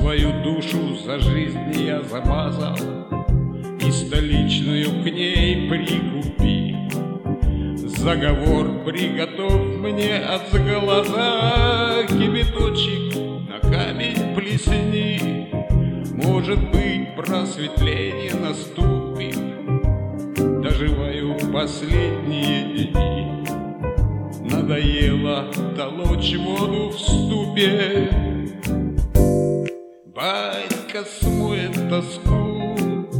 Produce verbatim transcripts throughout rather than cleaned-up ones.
Свою душу за жизнь я замазал, и столичную к ней прикупи. Заговор приготовь мне от глаза, кипяточек на камень плесни. Может быть, просветление наступит, доживаю последние дни. Надоело толочь воду в ступе, банька смоет тоску,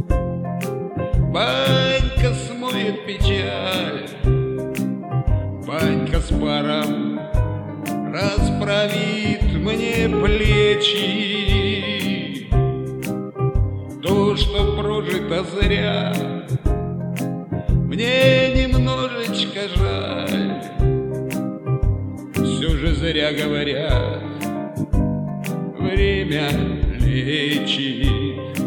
банька смоет печаль, банька с паром расправит мне плечи. То, что прожито зря, мне немножечко жаль. Все же зря говорят, время лечит.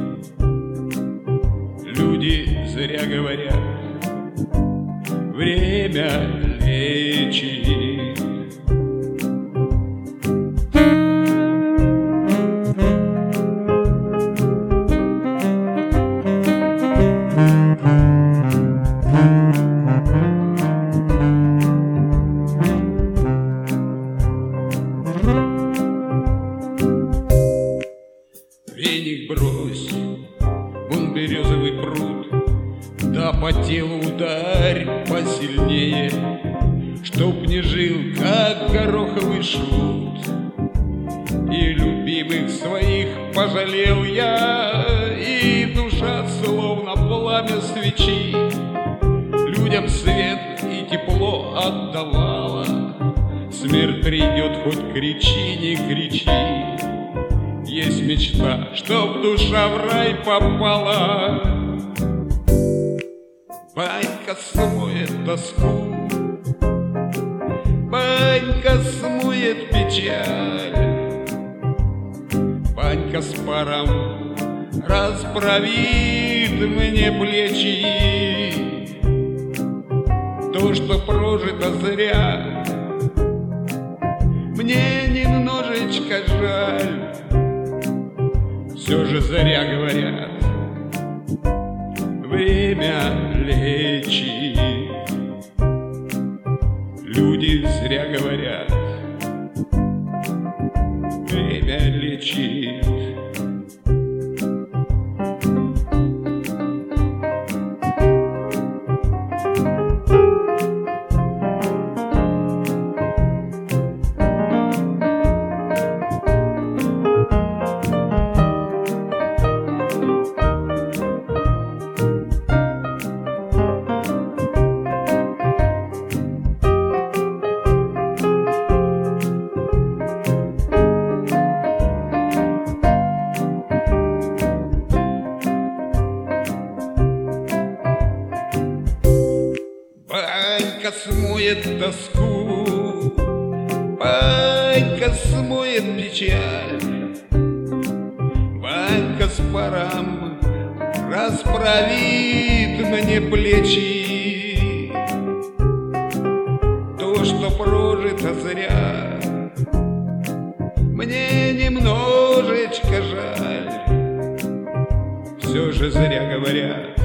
Люди зря говорят, время лечит. Веник брось, вон березовый пруд, да по телу ударь посильнее, чтоб не жил, как гороховый шут. И любимых своих пожалел я, и душа словно пламя свечи людям свет и тепло отдавала. Смерть придет, хоть кричи, не кричи. Есть мечта, чтоб душа в рай попала. Банька смоет тоску, банька смоет печаль, банька с паром расправит мне плечи. То, что прожито зря, мне немножечко жаль. Все же зря говорят, время лечит. Люди зря говорят, время лечит. Банька смоет тоску, банька смоет печаль, банька с паром расправит мне плечи. То, что прожито зря, мне немножечко жаль. Все же зря говорят,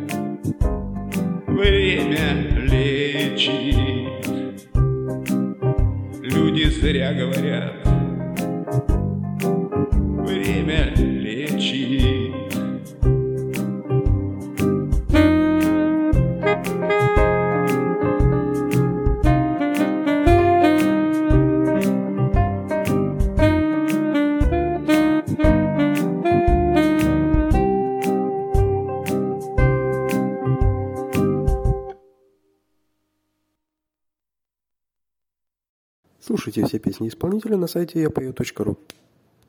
время лечит. Люди зря говорят, время лечит. Слушайте все песни исполнителя на сайте я пою точка ру.